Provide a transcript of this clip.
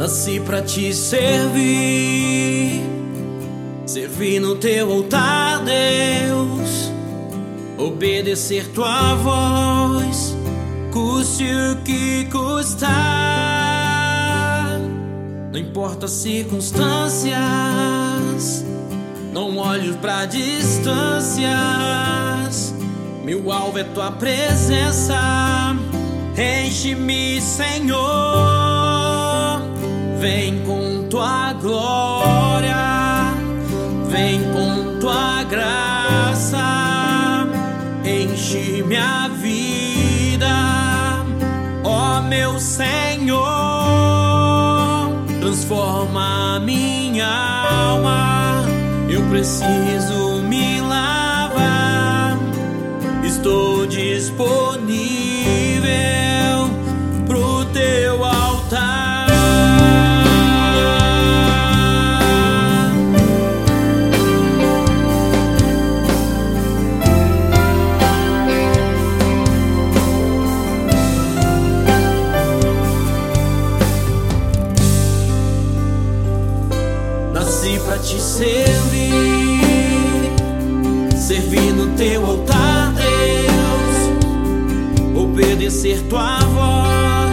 Nasci pra te servir, servir no teu altar, Deus, obedecer tua voz, custe o que custar. Não importa as circunstâncias, não olho pra distâncias, meu alvo é tua presença. Enche-me, Senhor, vem com tua glória, vem com tua graça, enche minha vida, ó meu Senhor, transforma minha alma, eu preciso me lavar, estou disponível pro teu altar. Nasci pra te servir, servir no teu altar, Deus, obedecer tua voz,